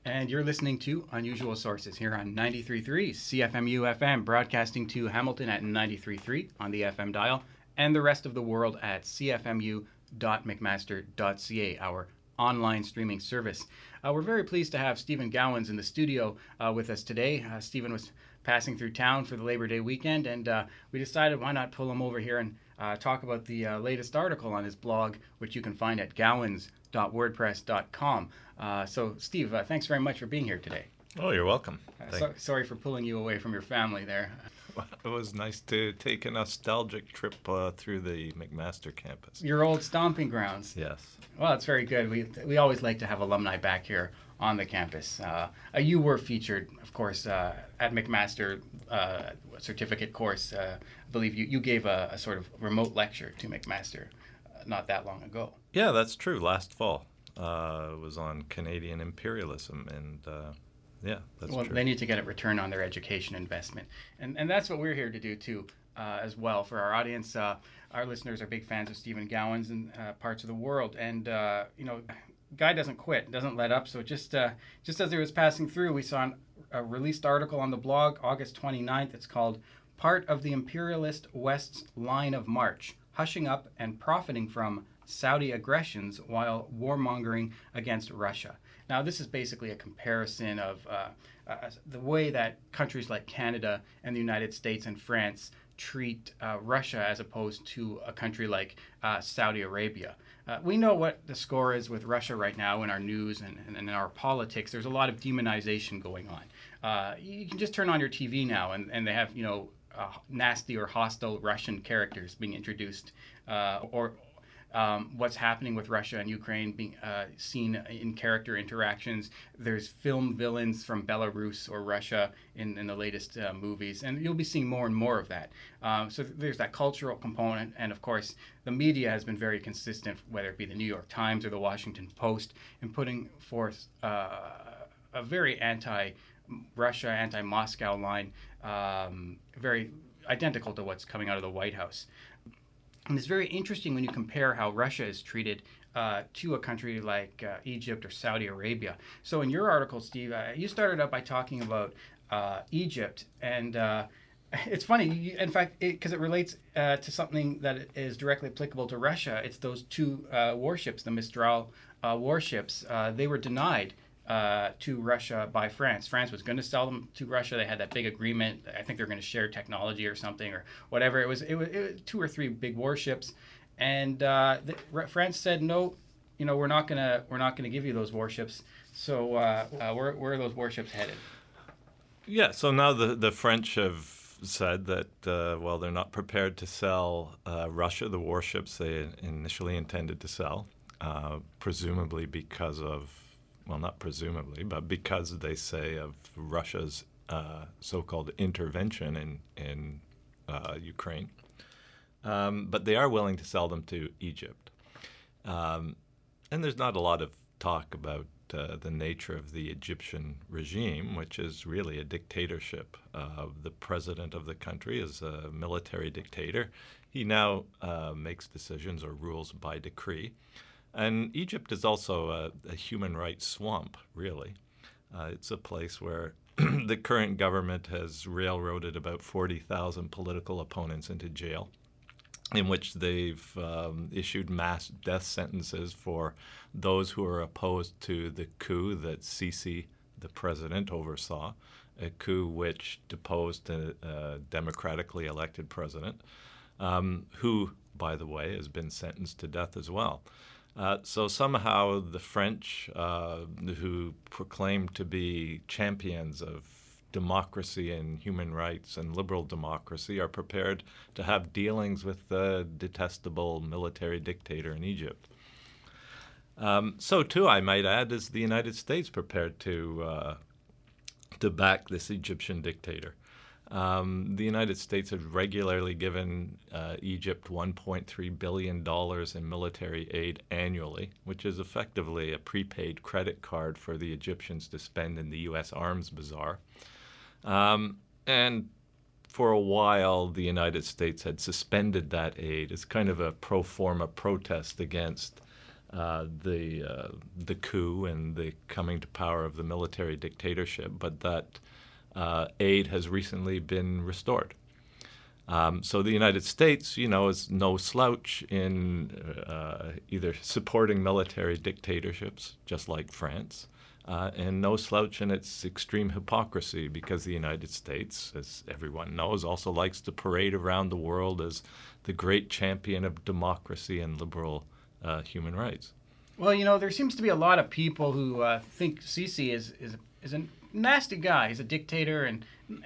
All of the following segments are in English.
And you're listening to Unusual Sources here on 93.3 CFMU FM, broadcasting to Hamilton at 93.3 on the FM dial, and the rest of the world at cfmu.mcmaster.ca, our online streaming service. We're very pleased to have Stephen Gowans in the studio with us today. Stephen was passing through town for the Labor Day weekend, and we decided why not pull him over here and talk about the latest article on his blog, which you can find at gowans.wordpress.com. So, Steve, thanks very much for being here today. Oh, you're welcome. Sorry for pulling you away from your family there. Well, it was nice to take a nostalgic trip through the McMaster campus. Your old stomping grounds. Yes. Well, it's very good. We always like to have alumni back here on the campus. You were featured, of course, at McMaster certificate course. I believe you gave a sort of remote lecture to McMaster not that long ago. Yeah, that's true. Last fall. It was on Canadian imperialism, and that's true. They need to get a return on their education investment. And that's what we're here to do, too, as well. For our audience, our listeners are big fans of Stephen Gowans in parts of the world. And, guy doesn't quit, doesn't let up. So just as he was passing through, we saw a released article on the blog, August 29th. It's called Part of the Imperialist West's Line of March, Hushing Up and Profiting from Saudi Aggressions While Warmongering Against Russia. Now, this is basically a comparison of the way that countries like Canada and the United States and France treat Russia as opposed to a country like Saudi Arabia. We know what the score is with Russia right now in our news and in our politics. There's a lot of demonization going on. You can just turn on your TV now and they have, nasty or hostile Russian characters being introduced, or what's happening with Russia and Ukraine being seen in character interactions. There's film villains from Belarus or Russia in the latest movies, and you'll be seeing more and more of that. So there's that cultural component, and of course, the media has been very consistent, whether it be the New York Times or the Washington Post, in putting forth a very anti-Russia, anti-Moscow line, very identical to what's coming out of the White House. And it's very interesting when you compare how Russia is treated to a country like Egypt or Saudi Arabia. So in your article, Steve, you started out by talking about Egypt, and it's funny, in fact, because it relates to something that is directly applicable to Russia. It's those two warships, the Mistral warships. They were denied to Russia by France. France was going to sell them to Russia. They had that big agreement. I think they're going to share technology or something or whatever. It was 2 or 3 big warships, and France said no. We're not gonna give you those warships. So where are those warships headed? Yeah. So now the French have said that they're not prepared to sell Russia the warships they initially intended to sell, presumably because of. Well, not presumably, but because they say of Russia's so-called intervention in Ukraine. But they are willing to sell them to Egypt. And there's not a lot of talk about the nature of the Egyptian regime, which is really a dictatorship. The president of the country is a military dictator. He now makes decisions or rules by decree. And Egypt is also a human rights swamp, really. It's a place where the current government has railroaded about 40,000 political opponents into jail, in which they've issued mass death sentences for those who are opposed to the coup that Sisi, the president, oversaw, a coup which deposed a democratically elected president, who, by the way, has been sentenced to death as well. So somehow the French, who proclaim to be champions of democracy and human rights and liberal democracy, are prepared to have dealings with the detestable military dictator in Egypt. So too, I might add, is the United States prepared to back this Egyptian dictator. The United States has regularly given Egypt $1.3 billion in military aid annually, which is effectively a prepaid credit card for the Egyptians to spend in the U.S. arms bazaar. And for a while, the United States had suspended that aid as kind of a pro forma protest against the coup and the coming to power of the military dictatorship, but that aid has recently been restored. So the United States, is no slouch in either supporting military dictatorships, just like France, and no slouch in its extreme hypocrisy, because the United States, as everyone knows, also likes to parade around the world as the great champion of democracy and liberal human rights. Well, there seems to be a lot of people who think Sisi is a nasty guy. He's a dictator, and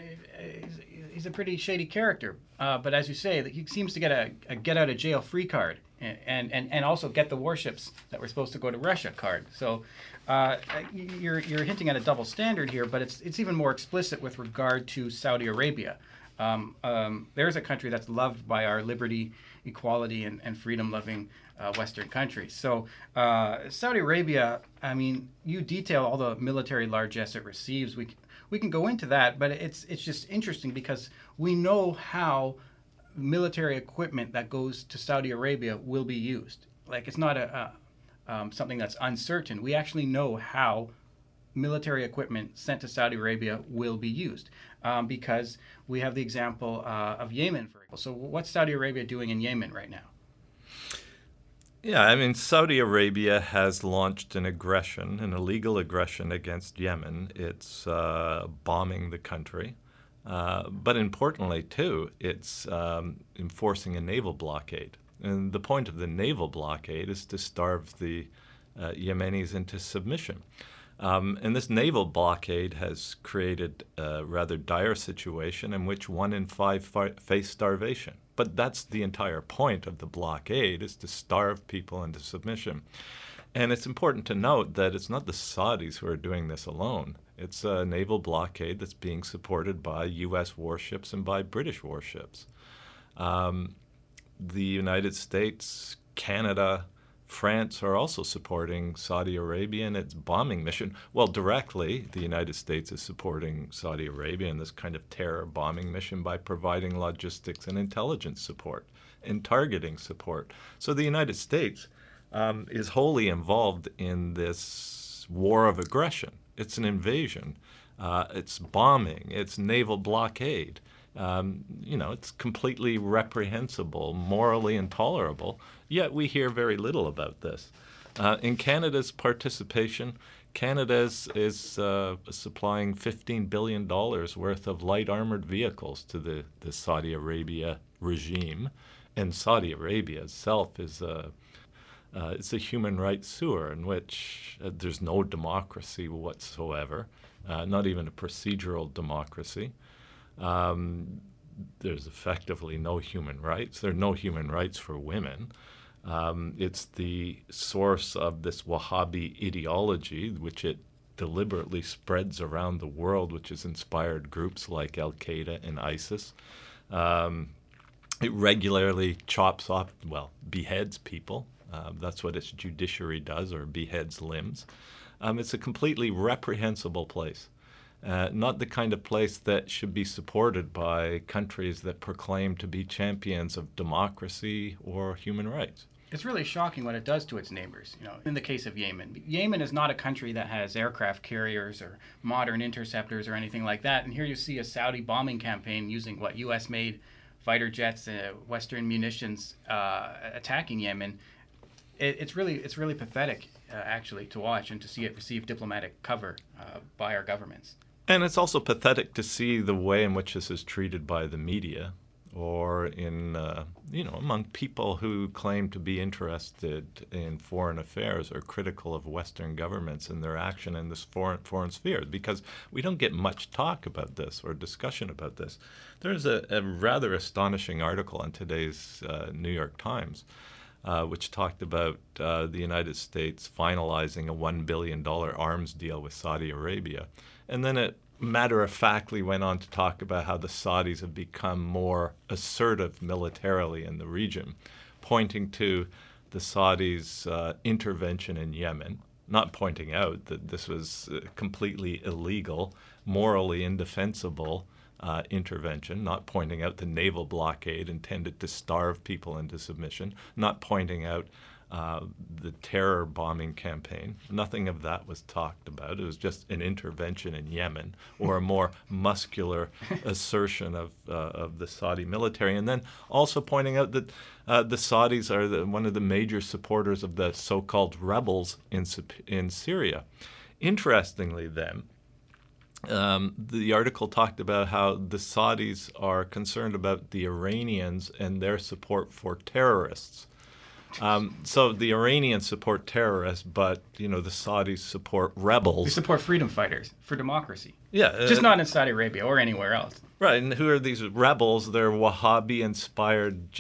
he's a pretty shady character. But as you say, he seems to get a get-out-of-jail-free card, and also get the warships that were supposed to go to Russia card. So you're hinting at a double standard here, but it's even more explicit with regard to Saudi Arabia. There's a country that's loved by our liberty, equality, and freedom-loving Western countries. So Saudi Arabia, I mean, you detail all the military largesse it receives. We can go into that, but it's just interesting because we know how military equipment that goes to Saudi Arabia will be used. Like, it's not something that's uncertain. We actually know how military equipment sent to Saudi Arabia will be used because we have the example of Yemen, for example. So what's Saudi Arabia doing in Yemen right now? Yeah, I mean, Saudi Arabia has launched an illegal aggression against Yemen. It's bombing the country. But importantly, too, it's enforcing a naval blockade. And the point of the naval blockade is to starve the Yemenis into submission. And this naval blockade has created a rather dire situation in which 1 in 5 face starvation. But that's the entire point of the blockade, is to starve people into submission. And it's important to note that it's not the Saudis who are doing this alone. It's a naval blockade that's being supported by U.S. warships and by British warships. The United States, Canada, France are also supporting Saudi Arabia in its bombing mission. Well, directly, the United States is supporting Saudi Arabia in this kind of terror bombing mission by providing logistics and intelligence support and targeting support. So the United States is wholly involved in this war of aggression. It's an invasion. It's bombing. It's naval blockade. It's completely reprehensible, morally intolerable, yet we hear very little about this. In Canada's participation, Canada is supplying $15 billion worth of light armored vehicles to the Saudi Arabia regime, and Saudi Arabia itself is it's a human rights sewer in which there's no democracy whatsoever, not even a procedural democracy. There's effectively no human rights. There are no human rights for women. It's the source of this Wahhabi ideology, which it deliberately spreads around the world, which has inspired groups like Al-Qaeda and ISIS. It regularly beheads people. That's what its judiciary does, or beheads limbs. It's a completely reprehensible place. Not the kind of place that should be supported by countries that proclaim to be champions of democracy or human rights. It's really shocking what it does to its neighbors. In the case of Yemen, Yemen is not a country that has aircraft carriers or modern interceptors or anything like that. And here you see a Saudi bombing campaign using U.S.-made fighter jets, Western munitions, attacking Yemen. It's really pathetic, actually, to watch and to see it receive diplomatic cover by our governments. And it's also pathetic to see the way in which this is treated by the media, or in among people who claim to be interested in foreign affairs or critical of Western governments and their action in this foreign sphere, because we don't get much talk about this or discussion about this. There's a rather astonishing article in today's New York Times which talked about the United States finalizing a $1 billion arms deal with Saudi Arabia. And then it matter-of-factly went on to talk about how the Saudis have become more assertive militarily in the region, pointing to the Saudis' intervention in Yemen, not pointing out that this was completely illegal, morally indefensible intervention, not pointing out the naval blockade intended to starve people into submission, not pointing out the terror bombing campaign. Nothing of that was talked about. It was just an intervention in Yemen, or a more muscular assertion of the Saudi military. And then also pointing out that the Saudis are one of the major supporters of the so-called rebels in Syria. Interestingly, then, the article talked about how the Saudis are concerned about the Iranians and their support for terrorists. So the Iranians support terrorists, but the Saudis support rebels. They support freedom fighters for democracy. Yeah, just not in Saudi Arabia or anywhere else. Right, and who are these rebels? They're Wahhabi-inspired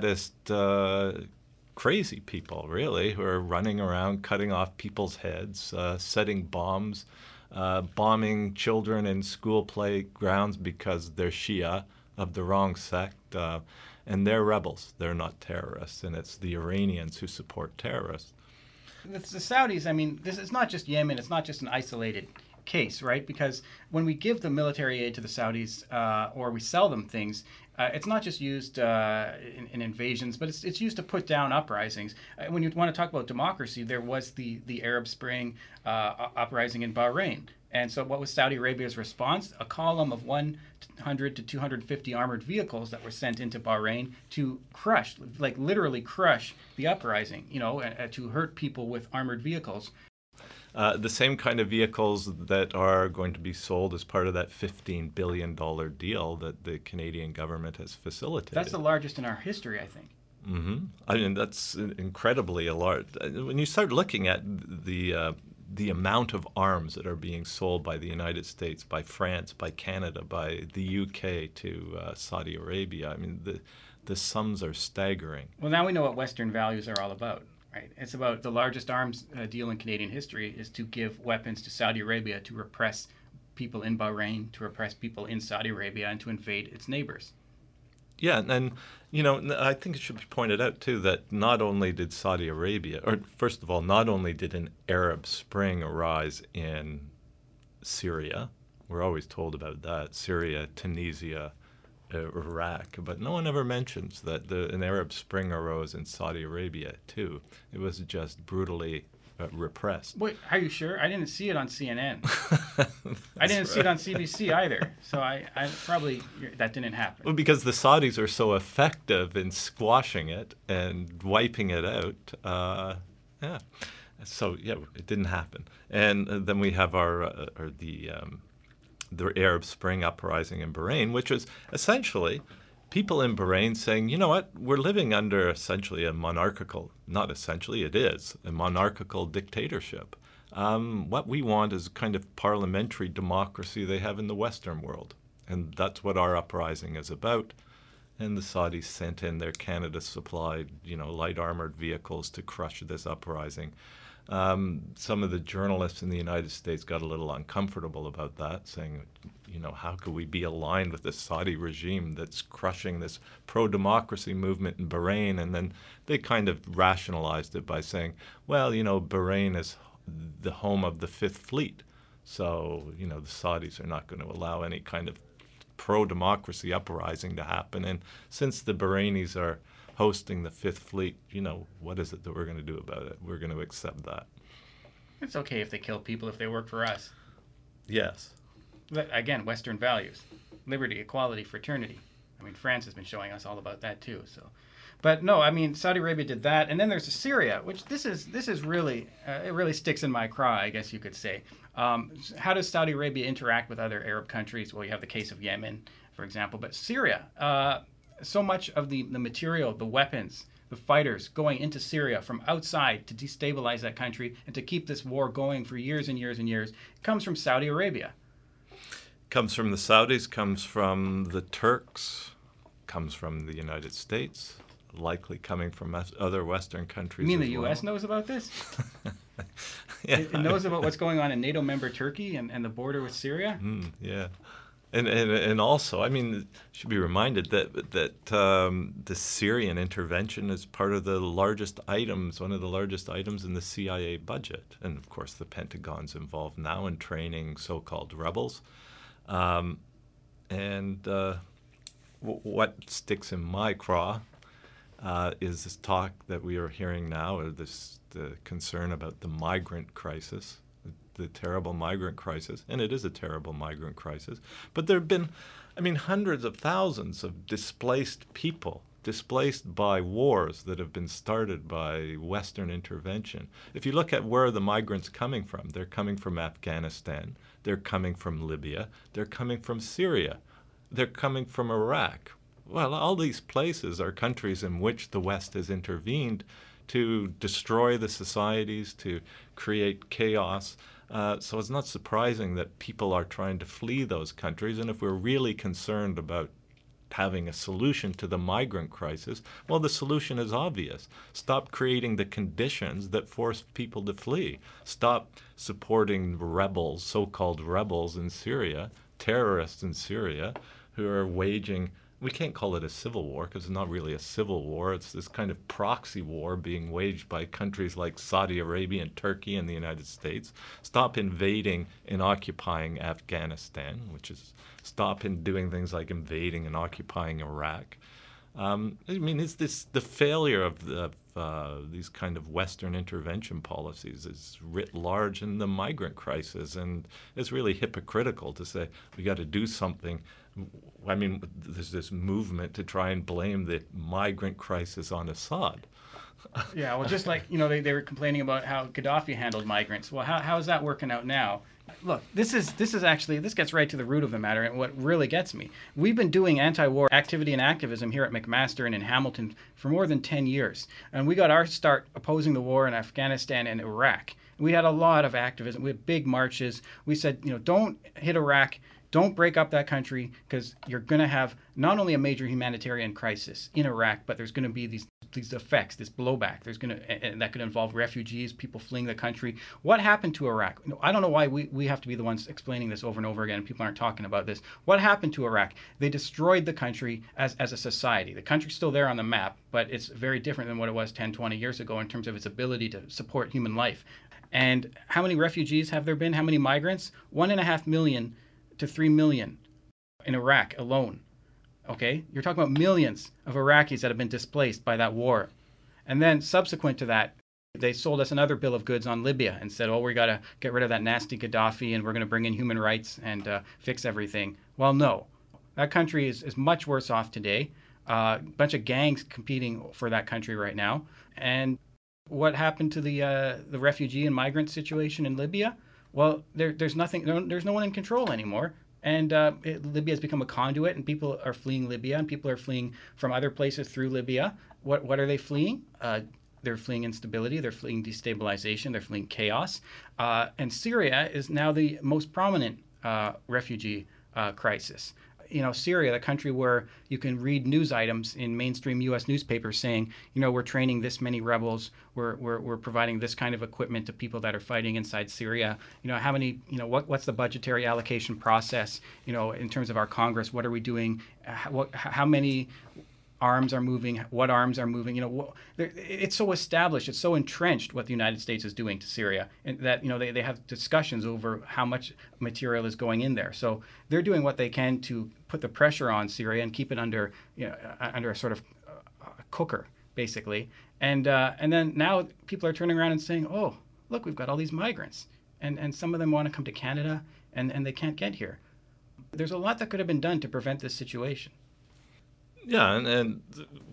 jihadist crazy people, really, who are running around cutting off people's heads, setting bombs, bombing children in school playgrounds because they're Shia of the wrong sect. And they're rebels. They're not terrorists. And it's the Iranians who support terrorists. The Saudis, I mean, this is not just Yemen. It's not just an isolated case, right? Because when we give the military aid to the Saudis or we sell them things, it's not just used in invasions, but it's used to put down uprisings. When you want to talk about democracy, there was the Arab Spring uprising in Bahrain. And so what was Saudi Arabia's response? A column of 100 to 250 armored vehicles that were sent into Bahrain to crush, like literally crush the uprising, to hurt people with armored vehicles. The same kind of vehicles that are going to be sold as part of that $15 billion deal that the Canadian government has facilitated. That's the largest in our history, I think. Mm-hmm. I mean, that's incredibly large. When you start looking at the amount of arms that are being sold by the United States, by France, by Canada, by the UK to Saudi Arabia, I mean, the sums are staggering. Well, now we know what Western values are all about, right? It's about the largest arms deal in Canadian history is to give weapons to Saudi Arabia to repress people in Bahrain, to repress people in Saudi Arabia, and to invade its neighbors. Yeah, and I think it should be pointed out, too, that not only did Saudi Arabia, or first of all, not only did an Arab Spring arise in Syria, we're always told about that, Syria, Tunisia, Iraq, but no one ever mentions that an Arab Spring arose in Saudi Arabia, too. It was just brutally repressed. Wait, are you sure? I didn't see it on CNN. I didn't see it on CBC either. So I probably, that didn't happen. Well, because the Saudis are so effective in squashing it and wiping it out. Yeah. So, yeah, it didn't happen. And then we have the Arab Spring uprising in Bahrain, which was essentially people in Bahrain saying, you know what, we're living under essentially a monarchical, not essentially, it is, a monarchical dictatorship. What we want is kind of parliamentary democracy they have in the Western world. And that's what our uprising is about. And the Saudis sent in their Canada-supplied, light armored vehicles to crush this uprising. Some of the journalists in the United States got a little uncomfortable about that, saying, how could we be aligned with the Saudi regime that's crushing this pro-democracy movement in Bahrain? And then they kind of rationalized it by saying, well, Bahrain is the home of the Fifth Fleet. So, the Saudis are not going to allow any kind of pro-democracy uprising to happen. And since the Bahrainis are hosting the Fifth Fleet, what is it that we're going to do about it? We're going to accept that. It's okay if they kill people if they work for us. Yes. Again, Western values. Liberty, equality, fraternity. I mean, France has been showing us all about that too. So, but no, I mean, Saudi Arabia did that. And then there's Syria, which this is really, it really sticks in my craw, I guess you could say. How does Saudi Arabia interact with other Arab countries? Well, you have the case of Yemen, for example. But Syria, so much of the material, the weapons, the fighters going into Syria from outside to destabilize that country and to keep this war going for years and years and years comes from Saudi Arabia. Comes from the Saudis, comes from the Turks, comes from the United States, likely coming from other Western countries. You mean the U.S. knows about this? Yeah. It knows about what's going on in NATO member Turkey and the border with Syria? Yeah. And also, I mean, you should be reminded that the Syrian intervention is part of the largest items, one of the largest items in the CIA budget. And, of course, the Pentagon's involved now in training so-called rebels. What sticks in my craw is this talk that we are hearing now, or the concern about the migrant crisis, the terrible migrant crisis, and it is a terrible migrant crisis. But there have been, hundreds of thousands of displaced people, displaced by wars that have been started by Western intervention. If you look at where are the migrants coming from, they're coming from Afghanistan, they're coming from Libya, they're coming from Syria, they're coming from Iraq. Well, all these places are countries in which the West has intervened to destroy the societies, to create chaos. So it's not surprising that people are trying to flee those countries. And if we're really concerned about having a solution to the migrant crisis, well, the solution is obvious. Stop creating the conditions that force people to flee. Stop supporting rebels, so-called rebels in Syria, terrorists in Syria, who are waging, we can't call it a civil war because it's not really a civil war. It's this kind of proxy war being waged by countries like Saudi Arabia and Turkey and the United States. Stop invading and occupying Afghanistan, stop in doing things like invading and occupying Iraq. It's the failure of these kind of Western intervention policies is writ large in the migrant crisis, and it's really hypocritical to say we got to do something. There's this movement to try and blame the migrant crisis on Assad. Yeah, well, just like, they were complaining about how Gaddafi handled migrants. Well, how is that working out now? Look, this gets right to the root of the matter, and what really gets me. We've been doing anti-war activity and activism here at McMaster and in Hamilton for more than 10 years. And we got our start opposing the war in Afghanistan and Iraq. We had a lot of activism. We had big marches. We said, don't hit Iraq. Don't break up that country, because you're going to have not only a major humanitarian crisis in Iraq, but there's going to be these effects, this blowback. And that could involve refugees, people fleeing the country. What happened to Iraq? I don't know why we have to be the ones explaining this over and over again. People aren't talking about this. What happened to Iraq? They destroyed the country as a society. The country's still there on the map, but it's very different than what it was 10, 20 years ago in terms of its ability to support human life. And how many refugees have there been? How many migrants? 1.5 million to 3 million in Iraq alone. Okay? You're talking about millions of Iraqis that have been displaced by that war. And then subsequent to that, they sold us another bill of goods on Libya and said, we got to get rid of that nasty Gaddafi and we're going to bring in human rights and fix everything. Well, no. That country is much worse off today. A bunch of gangs competing for that country right now. And what happened to the refugee and migrant situation in Libya? Well, there's nothing. There's no one in control anymore, and Libya has become a conduit, and people are fleeing Libya, and people are fleeing from other places through Libya. What are they fleeing? They're fleeing instability. They're fleeing destabilization. They're fleeing chaos. And Syria is now the most prominent refugee crisis. Syria, the country where you can read news items in mainstream U.S. newspapers saying, we're training this many rebels, we're providing this kind of equipment to people that are fighting inside Syria. How many, what's the budgetary allocation process, in terms of our Congress? What are we doing? How many arms are moving? What arms are moving? It's so established, it's so entrenched what the United States is doing to Syria, and that they have discussions over how much material is going in there. So they're doing what they can to put the pressure on Syria and keep it under a sort of cooker, basically. And then now people are turning around and saying, oh, look, we've got all these migrants, and some of them want to come to Canada, and they can't get here. There's a lot that could have been done to prevent this situation. Yeah, and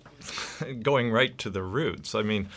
going right to the roots,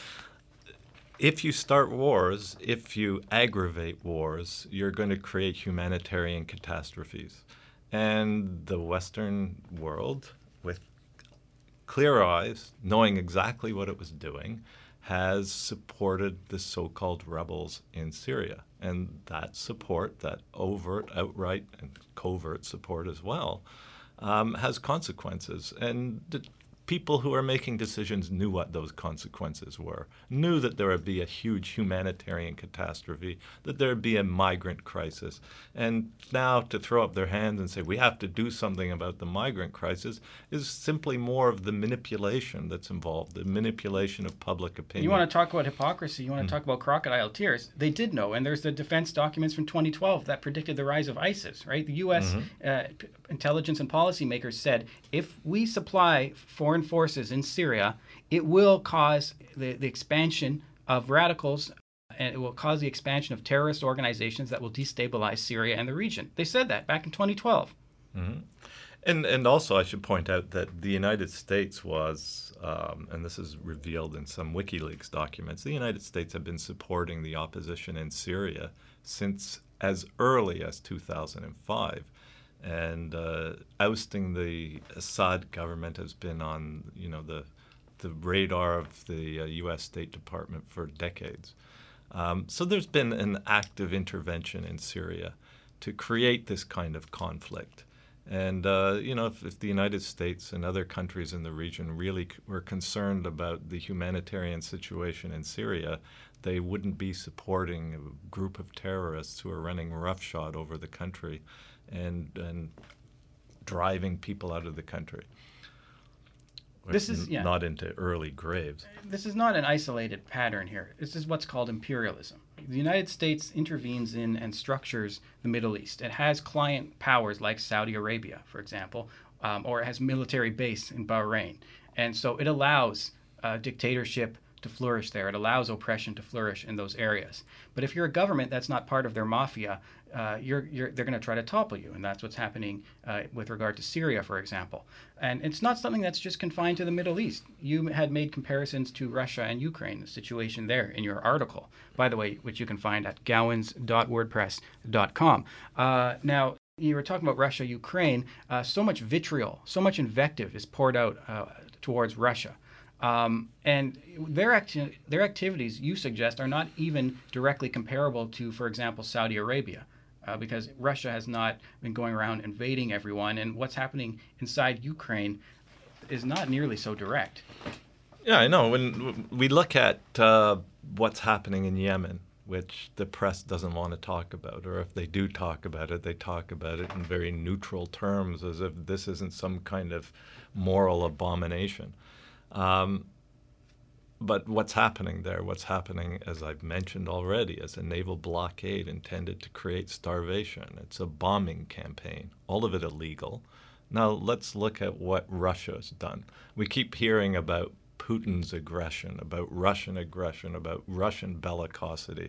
if you start wars, if you aggravate wars, you're going to create humanitarian catastrophes. And the Western world, with clear eyes, knowing exactly what it was doing, has supported the so-called rebels in Syria. And that support, that overt, outright, and covert support as well, has consequences. And the people who are making decisions knew what those consequences were, knew that there would be a huge humanitarian catastrophe, that there would be a migrant crisis. And now to throw up their hands and say, we have to do something about the migrant crisis, is simply more of the manipulation that's involved, the manipulation of public opinion. You want to talk about hypocrisy, you want to talk about crocodile tears. They did know, and there's the defense documents from 2012 that predicted the rise of ISIS, right? The U.S. Intelligence and policymakers said, if we supply foreign foreign forces in Syria, it will cause the expansion of radicals, and it will cause the expansion of terrorist organizations that will destabilize Syria and the region. They said that back in 2012. Mm-hmm. And also, I should point out that the United States was, and this is revealed in some WikiLeaks documents, the United States have been supporting the opposition in Syria since as early as 2005. And ousting the Assad government has been on, the radar of the U.S. State Department for decades. So there's been an active intervention in Syria to create this kind of conflict. And, if the United States and other countries in the region really were concerned about the humanitarian situation in Syria, they wouldn't be supporting a group of terrorists who are running roughshod over the country and driving people out of the country. This is not into early graves. This is not an isolated pattern here. This is what's called imperialism. The United States intervenes in and structures the Middle East. It has client powers like Saudi Arabia, for example, or it has military base in Bahrain. And so it allows dictatorship to flourish there. It allows oppression to flourish in those areas. But if you're a government that's not part of their mafia, they're going to try to topple you, and that's what's happening with regard to Syria, for example. And it's not something that's just confined to the Middle East. You had made comparisons to Russia and Ukraine, the situation there, in your article, by the way, which you can find at gowans.wordpress.com. Now, you were talking about Russia, Ukraine. So much vitriol, so much invective is poured out towards Russia. And their activities, you suggest, are not even directly comparable to, for example, Saudi Arabia, because Russia has not been going around invading everyone, and what's happening inside Ukraine is not nearly so direct. Yeah, I know. When we look at what's happening in Yemen, which the press doesn't want to talk about, or if they do talk about it, they talk about it in very neutral terms, as if this isn't some kind of moral abomination. But what's happening there? What's happening, as I've mentioned already, is a naval blockade intended to create starvation. It's a bombing campaign, all of it illegal. Now let's look at what Russia's done. We keep hearing about Putin's aggression, about Russian bellicosity.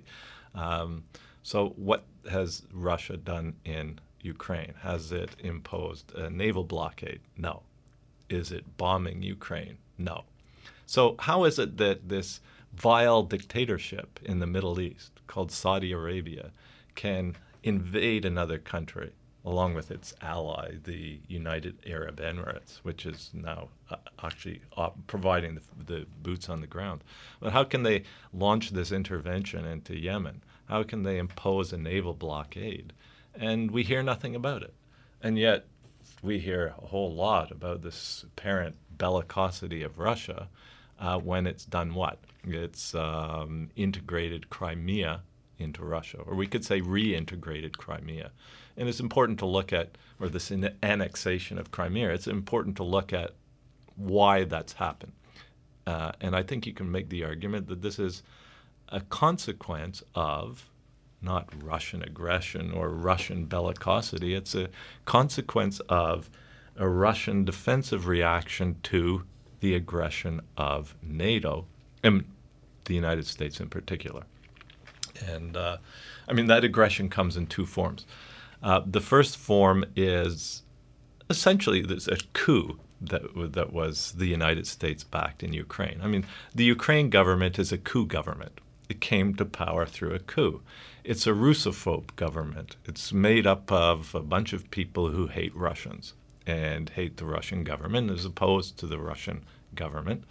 So what has Russia done in Ukraine? Has it imposed a naval blockade? No. Is it bombing Ukraine? No. So how is it that this vile dictatorship in the Middle East called Saudi Arabia can invade another country along with its ally, the United Arab Emirates, which is now actually providing the boots on the ground? But how can they launch this intervention into Yemen? How can they impose a naval blockade? And we hear nothing about it. And yet we hear a whole lot about this apparent bellicosity of Russia when it's done what? It's integrated Crimea into Russia, or we could say reintegrated Crimea. And it's important to look at, or this annexation of Crimea, it's important to look at why that's happened. And I think you can make the argument that this is a consequence of not Russian aggression or Russian bellicosity. It's a consequence of a Russian defensive reaction to the aggression of NATO, and the United States in particular. And that aggression comes in two forms. The first form is essentially there's a coup that was the United States backed in Ukraine. The Ukraine government is a coup government. It came to power through a coup. It's a Russophobe government. It's made up of a bunch of people who hate Russians and hate the Russian government as opposed to the Russian government.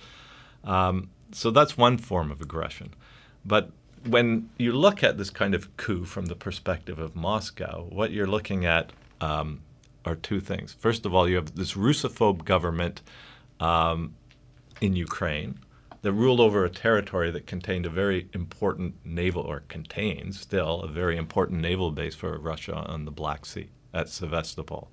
So that's one form of aggression. But when you look at this kind of coup from the perspective of Moscow, what you're looking at are two things. First of all, you have this Russophobe government in Ukraine that ruled over a territory that contained a very important naval, or contains still a very important naval base for Russia on the Black Sea at Sevastopol.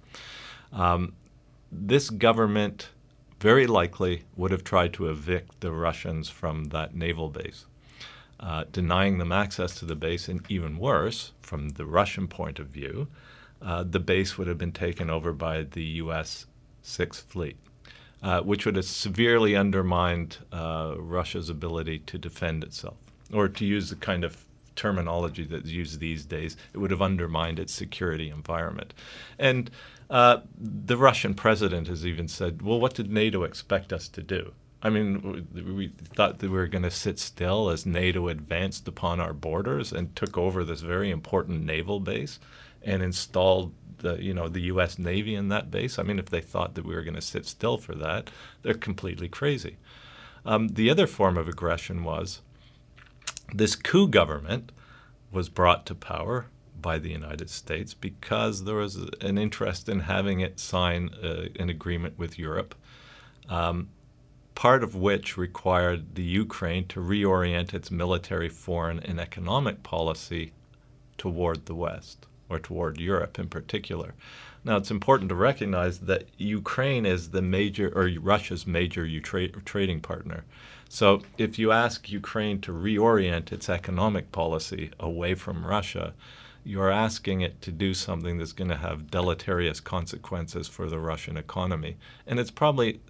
This government very likely would have tried to evict the Russians from that naval base, denying them access to the base, and even worse, from the Russian point of view, the base would have been taken over by the U.S. Sixth Fleet. which would have severely undermined Russia's ability to defend itself. Or to use the kind of terminology that's used these days, it would have undermined its security environment. And the Russian president has even said, well, what did NATO expect us to do? I mean, we thought that we were going to sit still as NATO advanced upon our borders and took over this very important naval base and installed the U.S. Navy in that base. I mean, if they thought that we were going to sit still for that, they're completely crazy. The other form of aggression was this coup government was brought to power by the United States because there was an interest in having it sign an agreement with Europe, part of which required the Ukraine to reorient its military, foreign, and economic policy toward the West, or toward Europe in particular. Now, it's important to recognize that Ukraine is Russia's major trading partner. So if you ask Ukraine to reorient its economic policy away from Russia, you're asking it to do something that's going to have deleterious consequences for the Russian economy. And it's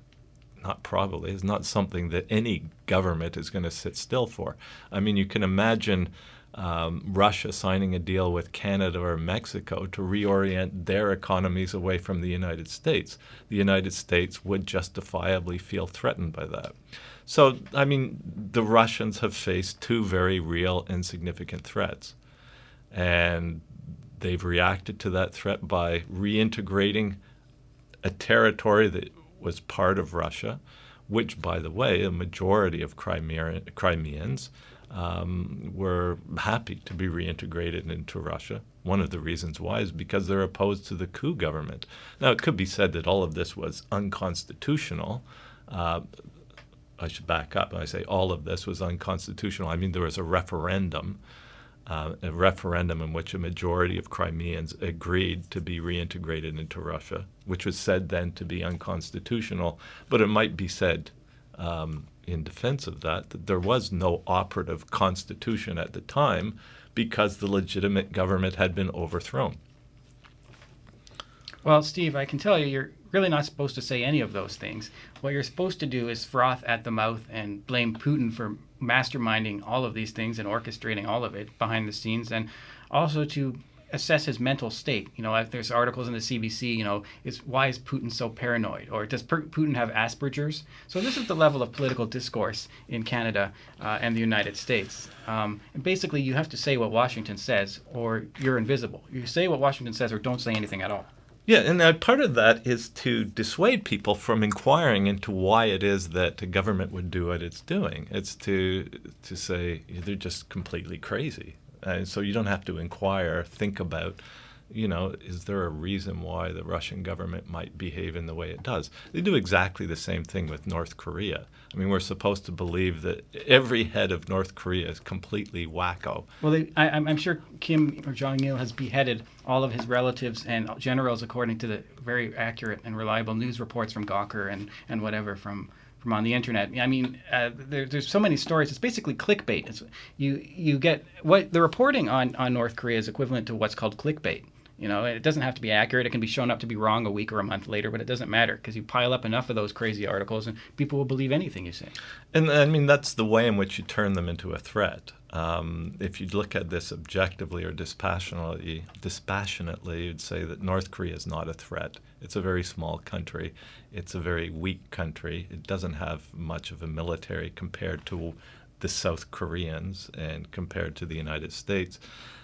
it's not something that any government is going to sit still for. I mean, you can imagine Russia signing a deal with Canada or Mexico to reorient their economies away from the United States. The United States would justifiably feel threatened by that. So, I mean, the Russians have faced two very real and significant threats. And they've reacted to that threat by reintegrating a territory that was part of Russia, which, by the way, a majority of Crimeans were happy to be reintegrated into Russia. One of the reasons why is because they're opposed to the coup government. Now, it could be said that all of this was unconstitutional. I should back up when I say all of this was unconstitutional. I mean, there was a referendum in which a majority of Crimeans agreed to be reintegrated into Russia, which was said then to be unconstitutional. But it might be said in defense of that there was no operative constitution at the time because the legitimate government had been overthrown. Well, Steve, I can tell you, you're really not supposed to say any of those things. What you're supposed to do is froth at the mouth and blame Putin for masterminding all of these things and orchestrating all of it behind the scenes, and also to assess his mental state. You know, if there's articles in the CBC, why is Putin so paranoid? Or does Putin have Asperger's? So this is the level of political discourse in Canada and the United States. And basically, you have to say what Washington says, or you're invisible. You say what Washington says, or don't say anything at all. Yeah, and part of that is to dissuade people from inquiring into why it is that a government would do what it's doing. It's to say they're just completely crazy. So you don't have to inquire, think about, is there a reason why the Russian government might behave in the way it does? They do exactly the same thing with North Korea. I mean, we're supposed to believe that every head of North Korea is completely wacko. Well, I'm sure Kim or Jong-il has beheaded all of his relatives and generals according to the very accurate and reliable news reports from Gawker and whatever from on the internet. I mean, there's so many stories. It's basically clickbait. You get what the reporting on North Korea is equivalent to what's called clickbait. It doesn't have to be accurate. It can be shown up to be wrong a week or a month later, but it doesn't matter because you pile up enough of those crazy articles and people will believe anything you say. And I mean, that's the way in which you turn them into a threat. If you look at this objectively or dispassionately, you'd say that North Korea is not a threat. It's a very small country. It's a very weak country. It doesn't have much of a military compared to the South Koreans and compared to the United States.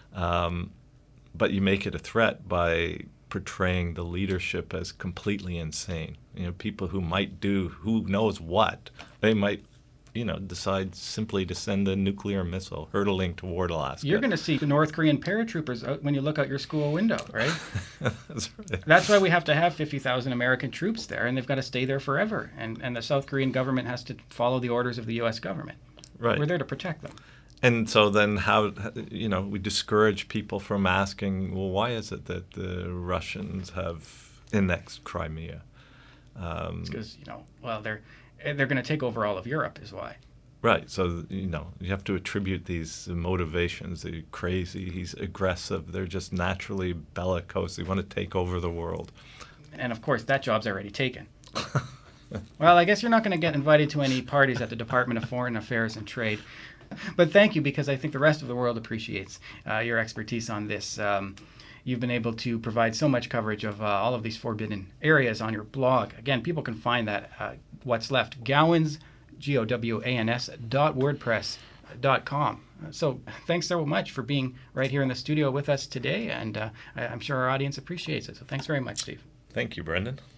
But you make it a threat by portraying the leadership as completely insane. People who might do who knows what. They might, decide simply to send a nuclear missile hurtling toward Alaska. You're going to see the North Korean paratroopers out when you look out your school window, right? That's right. That's why we have to have 50,000 American troops there, and they've got to stay there forever. And the South Korean government has to follow the orders of the U.S. government. Right. We're there to protect them. And so then we discourage people from asking, well, why is it that the Russians have annexed Crimea? It's because, they're going to take over all of Europe is why. Right. So, you have to attribute these motivations. They're crazy. He's aggressive. They're just naturally bellicose. They want to take over the world. And, of course, that job's already taken. Well, I guess you're not going to get invited to any parties at the Department of Foreign Affairs and Trade. But thank you, because I think the rest of the world appreciates your expertise on this. You've been able to provide so much coverage of all of these forbidden areas on your blog. Again, people can find that, What's Left, Gowans, GOWANS.wordpress.com. So thanks so much for being right here in the studio with us today, and I'm sure our audience appreciates it. So thanks very much, Steve. Thank you, Brendan.